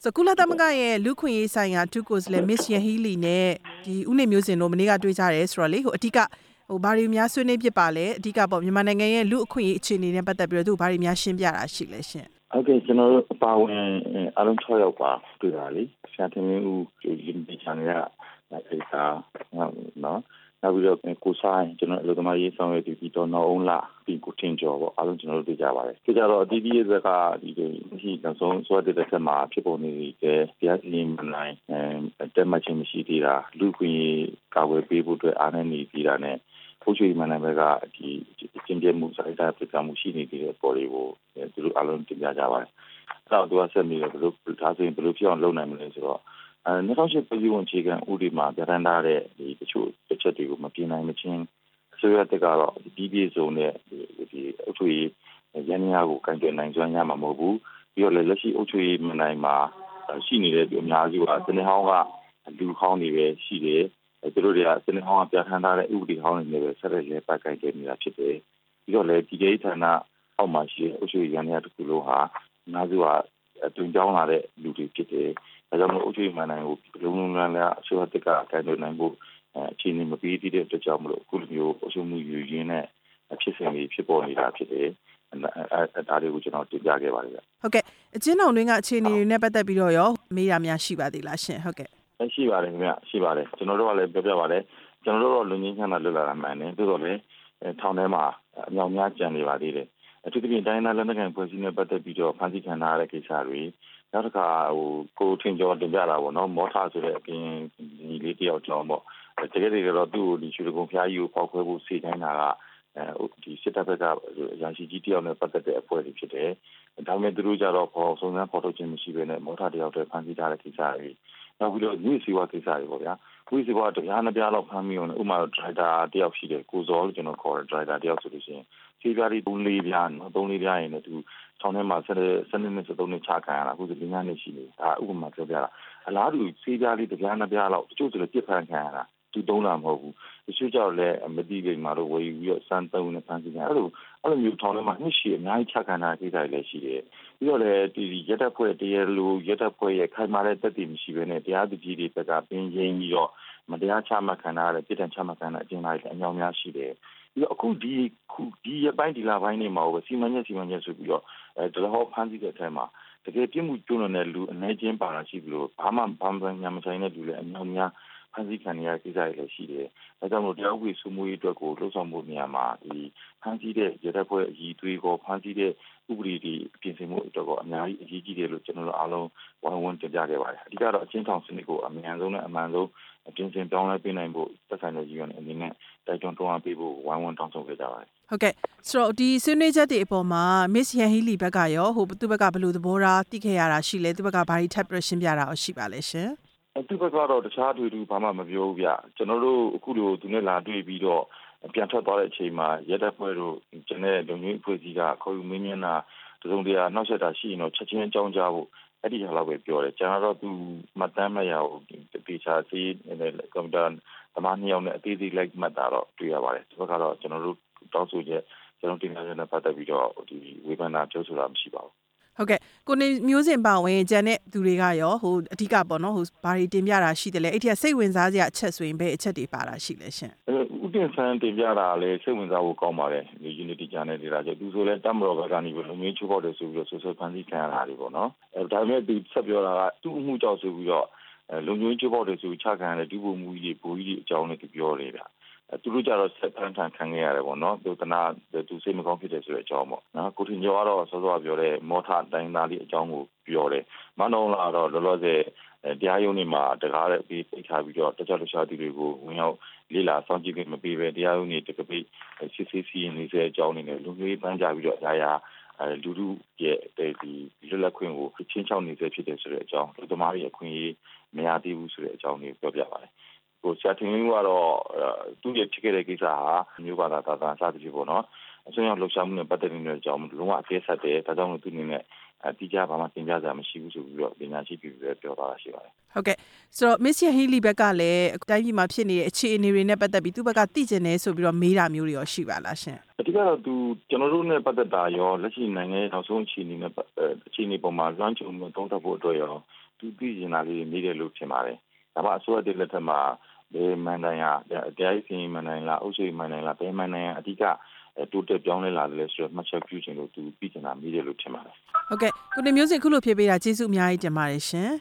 ဆိုကုလသမဂ္ဂရဲ့လူခွင့်ရေးဆိုင်ရာတူကိုစလဲ Miss Yanghee Lee နဲ့ဒီဦးနေမျိုးစင်တို့မနေ့ကတွေ့ကြတယ်ဆိုတော့လေအဓိကဘာတွေများဆွေးနွေးဖြစ်ပါလဲအဓိကပေါ့မြန်မာနိုင်ငံရဲ့လူအခွင့်အရေးအခြေအနေနဲ့ပတ်သက်ပြီးတော့သူဘာတွေများရှင်းပြတာရှိလဲရှင်ဟုတ်ကဲ့ကျွန်တော်တို့အပါဝင်အားလုံး6ယောက်ပါတွေ့တာလေဆရာတင်ဦးဒီချန်ရဒေတာနော်နောက်ပြီးတော့ကိုဆိုင်ကျွန်တော်အလုပ်သမားရေးဆောင်ရွက်ပြီးတော့နောက်အောင်လာပြီးကိုတင်ကျော်ပေါ့အားလုံးကျွန်တော်တို့တွေ့ကြပါတယ်ကြကြတော့အတီးတီးရဲ့ဘက်ကဒီမရှိနောက်ဆုံးဆိုတဲ့တစ်ချက်မှာဖြစ်ပေါ်နေတဲ့တရားစီရင်နိုင်တက်မှတ်ခြင်းမရှိသေးတာလူခွင့်ကာကွယ်ပေးဖို့အတွက်အားနည်းနေသေးတာနဲ့ဖို့ချွေမှန်တဲ့ဘက်ကဒီကျင်းပြမှုစာရေးတာပြကမှုရှိနေသေးတဲ့ပေါ်တွေကိုသူတို့အားလုံးတင်ပြကြပါတယ်အဲ့တော့သူကဆက်ပြီးတော့ဘယ်လိုဒါဆိုရင်ဘယ်လိုဖြစ်အောင်လုပ်နိုင်မလဲဆိုတော့2008ပြည်ဝင်အခြေခံဥပဒေမှာပြဋ္ဌာန်းထားတဲ့ဒီတချို့တစ်ချက်တွေကိုမပြင်နိုင်မချင်းဆိုရတဲ့ကတော့ဒီပြည်စုံတဲ့ဒီအထွေရန်ရာကိုကန်ကျနိုင်စွမ်းရမှာမဟုတ်ဘူးပြီးတော့လက်ရှိအုပ်ချုပ်ရေးမနိုင်မှာရှိနေတဲ့ဒီအများစုကစနေဟောင်းကလူဟောင်းတွေပဲရှိတယ်သူတို့တွေကစနေဟောင်းကပြဋ္ဌာန်းထားတဲ့ဥပဒေဟောင်းတွေနဲ့ပဲဆက်လက်လဲပတ်ကန်ကျနေတာဖြစ်တယ်ပြီးတော့လည်းဒီကိစ္စဌာနအောက်မှာရှိတဲ့အုပ်ချုပ်ရေးရန်ရာတစ်ခုလုံးဟာအများစုကအတွင်ကြောင်းလာတဲ့လူတွေဖြစ်တယ်ဒါကြောင့်မို့အုပ်ချုပ်ရေးမှန်နိုင်ကိုလုံးလုံးလန်းလန်းအစိုးရတက်ကကန်ကျနိုင်ဖို့အခြေအနေမပေးသေးတဲ့အတွက်ကြောင့်မလို့အခုလိုမျိုးအုပ်ချုပ်မှုယူရင်းနဲ့ဖြစ်စဉ်တွေဖြစ်ပေါ်နေတာဖြစ်တယ်ဒါတွေကိုကျွန်တော်တင်ပြခဲ့ပါတယ်ဗျဟုတ်ကဲ့အချင်းတော်တွင်းကအခြေအနေတွေနဲ့ပတ်သက်ပြီးတော့ရောမေးရများရှိပါသေးလားရှင်ဟုတ်ကဲ့ရှိပါတယ်ခင်ဗျရှိပါတယ်ကျွန်တော်တို့ကလည်းပြောပြပါတယ်ကျွန်တော်တို့တော့လူငင်းချမ်းသာလွတ်လာတာမှန်တယ်သို့တော်လည်းထောင်ထဲမှာအမြောက်များကြံနေပါသေးတယ်အထူးသဖြင့်တိုင်းသားလက်နက်ကိုင်ဖွဲ့စည်းနဲ့ပတ်သက်ပြီးတော့ဖန်ဆီးခံထားရတဲ့ကိစ္စတွေနောက်တစ်ခါကိုထင်ကျော်တင်ပြတာပေါ့နော်မောထဆိုတဲ့အပြင်ဒီလေးတယောက်ကြောင်းပေါ့တကယ်တကယ်တော့သူ့ကိုဒီချူကုန်းဖျားကြီးကိုပေါက်ခွဲဖို့စီတိုင်းတာကဒီစစ်တပ်ဘက်ကအရာရှိကြီးတယောက်နဲ့ပတ်သက်တဲ့အဖွဲ့တွေဖြစ်တယ်ဒါပေမဲ့သူတို့ကြတော့စုံစမ်းဖော်ထုတ်ခြင်းမရှိဘဲနဲ့မောထတယောက်တည်းဖန်ဆီးထားတဲ့ကိစ္စတွေနောက်ပြီးတော့ညစီဝါကိစ္စတွေပေါ့ဗျာညစီဝါတရားနှစ်ပြားလောက်ဖမ်းမိအောင်ဥမာဒရိုက်တာတယောက်ရှိတယ်ကိုဇော်လို့ကျွန်တော်ခေါ်တယ်ဒရိုက်တာတယောက်ဆိုလို့ရှိရင်စီးပြားလေး3-4ပြားနော်3-4ပြားရင်လည်းသူထောင်ထဲမှာ7နှစ်နဲ့ချခံရတာအခုဒီညနေရှိနေဒါဥပမာပြောပြတာအလားတူစီးပြားလေးတစ်ပြားနှစ်ပြားလောက်တချို့ဆိုလည်းပြစ်ဖန်ခံရတာသူသုံးတာမဟုတ်ဘူးတချို့ကြောက်လည်းမတိကိမှာတော့ဝယ်ယူပြီးတော့စမ်းသုံးနဲ့ဖန်ဆီးကြအဲ့လိုမျိုးထောင်ထဲမှာနှစ်ရှည်အများကြီးချခံတာကိစ္စတွေလည်းရှိတယ်ပြီးတော့လည်းဒီရက်တပ်ဖွဲ့တရားလိုရက်တပ်ဖွဲ့ရဲ့ခိုင်မာတဲ့သက်သေမရှိဘဲနဲ့တရားသူကြီးတွေဘက်ကပင်ချင်းပြီးတော့မတရားချမှတ်ခံရတဲ့ပြည်ထောင်ချမှတ်ခံတဲ့အကျဉ်းသားတွေအများများရှိတယ်ပြီးတော့အခုဒီရပိုင်းဒီလပိုင်းနေမှာပဲစီမံချက်ဆိုပြီးတော့ဒလဟောဖန်ဆီးတဲ့အထက်မှာတကယ်ပြစ်မှုကျူးလွန်တဲ့လူအနေချင်းပါတာရှိပြီးတော့ဘာမှညာမဆိုင်တဲ့လူလည်းအများများဖန်ဆီးခံရတဲ့ကိစ္စတွေလည်းရှိတယ်။ဒါကြောင့်မို့တရားဥပဒေစိုးမိုးရေးအတွက်ကိုလှုံ့ဆော်မှုနေရာမှာဒီဖန်ဆီးတဲ့ရတဲ့ဖွဲ့အည်သွေးကိုဖန်ဆီးတဲ့ဥပဒေတွေပြင်ဆင်မှုအတွက်ကိုအများကြီးအရေးကြီးတယ်လို့ကျွန်တော်တို့အားလုံးဝိုင်းဝန်းတင်ပြခဲ့ပါတယ်။အဓိကတော့အချင်းထောင်စနစ်ကိုအမြန်ဆုံးနဲ့အမှန်ဆုံးပြင်ဆင်ပြောင်းလဲပေးနိုင်ဖို့သက်ဆိုင်တဲ့ရည်ရွယ်အနေနဲ့တိုက်တွန်းတောင်းပေးဖို့ဝိုင်းဝန်းတောင်းဆိုခဲ့ကြပါတယ်။ဟုတ်ကဲ့ဆိုတော့ဒီဆွေးနွေးချက်တွေအပေါ်မှာ Miss Yanghee Lee ဘက်ကရောသူ့ဘက်ကဘယ်လိုသဘောထားသိခဲ့ရတာရှိလဲသူ့ဘက်ကဘာတွေထပ်ပြီးရှင်းပြတာရှိပါလဲရှင်သူ့ဘက်ကတော့တခြားတွေ့ဘာမှမပြောဘူးဗျကျွန်တော်တို့အခုလိုသူနဲ့လာတွေ့ပြီးတော့ပြန်ထွက်သွားတဲ့အချိန်မှာရက်တပ်ဖွဲ့တို့ကျန်တဲ့လူမျိုးအဖွဲ့အစည်းကခေါ်ယူမင်းမြန်းတာတစုံတရာနှောက်ယှက်တာရှိရင်တော့ချက်ချင်းအကြောင်းကြားဖို့အဲ့ဒီဟာလောက်ပဲပြောတယ်ကျွန်တော်တို့သူမှတ်တမ်းမရဘူးတေချာစီးနဲ့ကွန်ပျူတာသမား2ယောက်နဲ့အသေးသေးလိုက်မှတ်တာတော့တွေ့ရပါတယ်ဒီဘက်ကတော့ကျွန်တော်တို့တောင်းဆိုချက်ကျွန်တော်တင်ပြချက်နဲ့ပတ်သက်ပြီးတော့ဒီဝေဖန်တာပြောဆိုတာမရှိပါဘူးဟုတ်ကဲ့ကိုနေမျိုးစင်ပါဝင်ဂျန်တဲ့သူတွေကရောအဓိကပေါ့နော်ဘာတွေတင်ပြတာရှိတယ်လဲအဲ့ဒီကစိတ်ဝင်စားစရာအချက်ဆိုရင်ဘယ်အချက်တွေပါတာရှိလဲရှင်ဥတင်ဆန်းတင်ပြတာလည်းစိတ်ဝင်စားဖို့ကောင်းပါတယ်ဒီ Unity Channel တွေဒါကြောင့်သူဆိုလဲတမ်မတော်ဘက်ကနေပြီးလုံငင်းချိုးပေါက်တယ်ဆိုပြီးတော့ဆွဖန်စီခံရတာတွေပေါ့နော်ဒါပေမဲ့သူဆက်ပြောတာကသူ့အမှုကြောင့်ဆိုပြီးတော့လုံငင်းချိုးပေါက်တယ်ဆိုချခံရတဲ့ဒီပုံမူကြီးတွေဘိုးကြီးတွေအကြောင်းနဲ့သူပြောနေတာသူတို့ကြတော့ဆက်တန်းထန်ခံခဲ့ရတယ်ပေါ့နော်သူတနာသူစိတ်မကောင်းဖြစ်တယ်ဆိုတဲ့အကြောင်းပေါ့နော်ကိုထင်ကျော်ကတော့စောစောပြောတဲ့မောထတိုင်းသားလေးအကြောင်းကိုပြောတယ်မနောလာတော့လောလောဆယ်တရားရုံးတွေမှာတကားတဲ့ပြီးပိတ်ထားပြီးတော့တခြားသူတွေကိုဝင်ရောက်လေ့လာစောင့်ကြည့်ခွင့်မပေးဘဲတရားရုံးတွေတကပိတ်စစ်ဆေးစီရင်နေတဲ့အကြောင်းတွေနဲ့လူမျိုးပန်းကြပြီးတော့အရာလူလူရဲ့ဒီလွတ်လပ်ခွင့်ကိုချင်းချောက်နေစေဖြစ်တယ်ဆိုတဲ့အကြောင်းလူသမားတွေအခွင့်အရေးမရသေးဘူးဆိုတဲ့အကြောင်းကိုပြောပြပါတယ်ဆရာတင်ဦးကတော့သူ့ရဲ့ဖြစ်ခဲ့တဲ့ကိစ္စဟာမျိုးဘာသာစသဖြင့်ပေါ့နော်အစိုးရလှုပ်ရှားမှုနဲ့ပတ်သက်နေတဲ့အကြောင်းလုံးဝအကျဉ်းဆက်တယ်ဒါကြောင့်သူအနေနဲ့တိကျဘာမှသင်ကြားစရာမရှိဘူးဆိုပြီးတော့ပညာရှိပြည်ပဲပြောသွားတာရှိပါတယ်ဟုတ်ကဲ့ဆိုတော့ Miss Yanghee Lee ဘက်ကလည်းတိုင်းပြည်မှာဖြစ်နေတဲ့အခြေအနေတွေနဲ့ပတ်သက်ပြီးသူ့ဘက်ကသိကျင်တယ်ဆိုပြီးတော့မေးတာမျိုးတွေရောရှိပါလားရှင်အဓိကတော့ကျွန်တော်တို့နဲ့ပတ်သက်တာရောလက်ရှိနိုင်ငံရဲ့နောက်ဆုံးအခြေအနေနဲ့အခြေအနေပေါ်မှာလွှမ်းခြုံမှုသုံးသပ်ဖို့အတွက်ရောသူသိကျင်တာလေးနေတယ်လို့ထင်ပါတယ်ဒါမှအစိုးရတဲ့လက်ထက်မှာဘယ်မှန်တိုင်းရတရားစီရင်မှန်တိုင်းလားအုပ်ချုပ်မှန်တိုင်းလားဘယ်မှန်တိုင်းအဓိကတိုးတက်ပြောင်းလဲလာတယ်လဲဆိုတော့မှတ်ချက်ပြုခြင်းလို့သူသိကျင်တာနေတယ်လို့ထင်ပါတယ်ဟုတ်ကဲ့ကိုနေမျိုးစင်ခုလိုဖြေပေးတာကျေးဇူးအများကြီးတင်ပါတယ်ရှင်